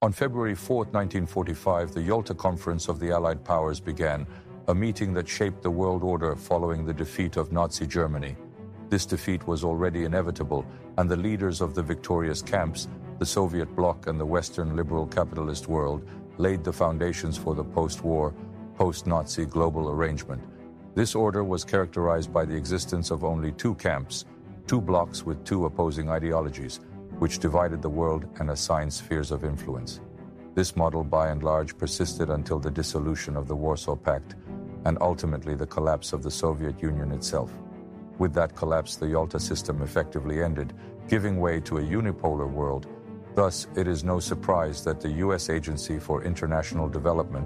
On February 4, 1945, the Yalta Conference of the Allied Powers began, a meeting that shaped the world order following the defeat of Nazi Germany. This defeat was already inevitable, and the leaders of the victorious camps, the Soviet bloc and the Western liberal capitalist world, laid the foundations for the post-war, post-Nazi global arrangement. This order was characterized by the existence of only two camps, two blocs with two opposing ideologies, which divided the world and assigned spheres of influence. This model, by and large, persisted until the dissolution of the Warsaw Pact and ultimately the collapse of the Soviet Union itself. With that collapse, the Yalta system effectively ended, giving way to a unipolar world. Thus, it is no surprise that the U.S. Agency for International Development,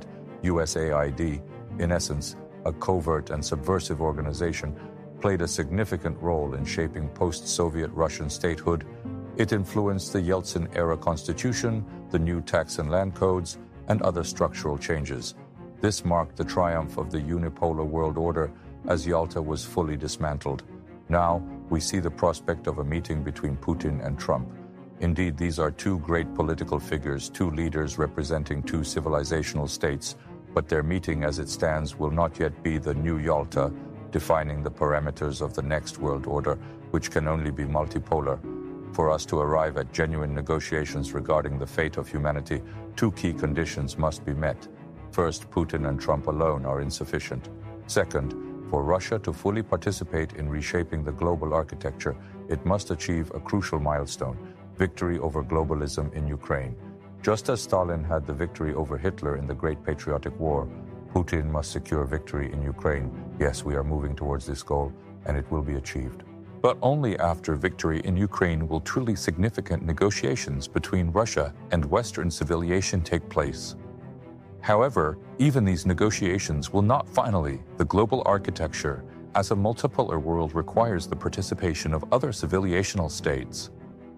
USAID, in essence, a covert and subversive organization, played a significant role in shaping post-Soviet Russian statehood. It influenced the Yeltsin-era constitution, the new tax and land codes, and other structural changes. This marked the triumph of the unipolar world order as Yalta was fully dismantled. Now, we see the prospect of a meeting between Putin and Trump. Indeed, these are two great political figures, two leaders representing two civilizational states, but their meeting as it stands will not yet be the new Yalta, defining the parameters of the next world order, which can only be multipolar. For us to arrive at genuine negotiations regarding the fate of humanity, two key conditions must be met. First, Putin and Trump alone are insufficient. Second, for Russia to fully participate in reshaping the global architecture, it must achieve a crucial milestone: victory over globalism in Ukraine. Just as Stalin had the victory over Hitler in the Great Patriotic War, Putin must secure victory in Ukraine. Yes, we are moving towards this goal, and it will be achieved. But only after victory in Ukraine will truly significant negotiations between Russia and Western civilization take place. However, even these negotiations will not finally. The global architecture as a multipolar world requires the participation of other civilizational states.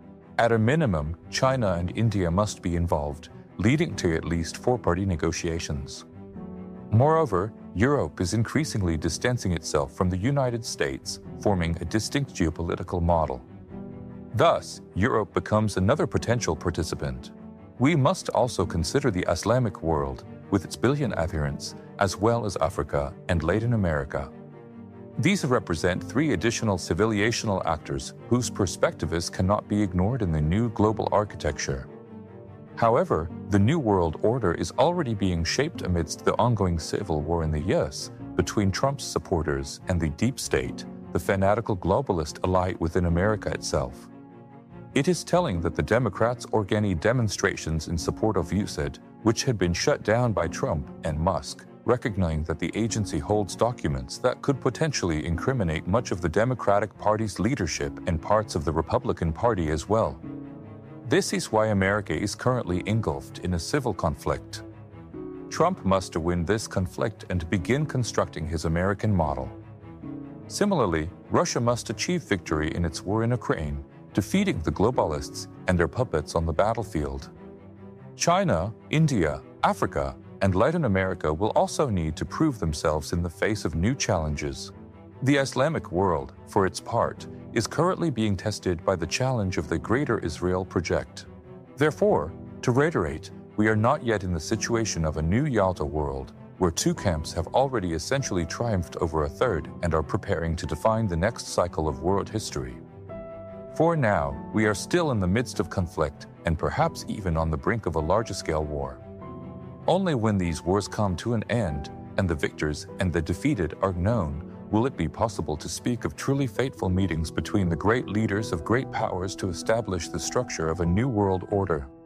At a minimum, China and India must be involved, leading to at least four-party negotiations. Moreover, Europe is increasingly distancing itself from the United States, forming a distinct geopolitical model. Thus, Europe becomes another potential participant. We must also consider the Islamic world, with its billion adherents, as well as Africa and Latin America. These represent three additional civilizational actors whose perspectives cannot be ignored in the new global architecture. However, the New World Order is already being shaped amidst the ongoing civil war in the U.S. between Trump's supporters and the deep state, the fanatical globalist elite within America itself. It is telling that the Democrats organize demonstrations in support of USAID, which had been shut down by Trump and Musk, recognizing that the agency holds documents that could potentially incriminate much of the Democratic Party's leadership and parts of the Republican Party as well. This is why America is currently engulfed in a civil conflict. Trump must win this conflict and begin constructing his American model. Similarly, Russia must achieve victory in its war in Ukraine, defeating the globalists and their puppets on the battlefield. China, India, Africa, and Latin America will also need to prove themselves in the face of new challenges. The Islamic world, for its part, is currently being tested by the challenge of the Greater Israel Project. Therefore, to reiterate, we are not yet in the situation of a new Yalta world, where two camps have already essentially triumphed over a third and are preparing to define the next cycle of world history. For now, we are still in the midst of conflict and perhaps even on the brink of a larger-scale war. Only when these wars come to an end and the victors and the defeated are known will it be possible to speak of truly fateful meetings between the great leaders of great powers to establish the structure of a new world order.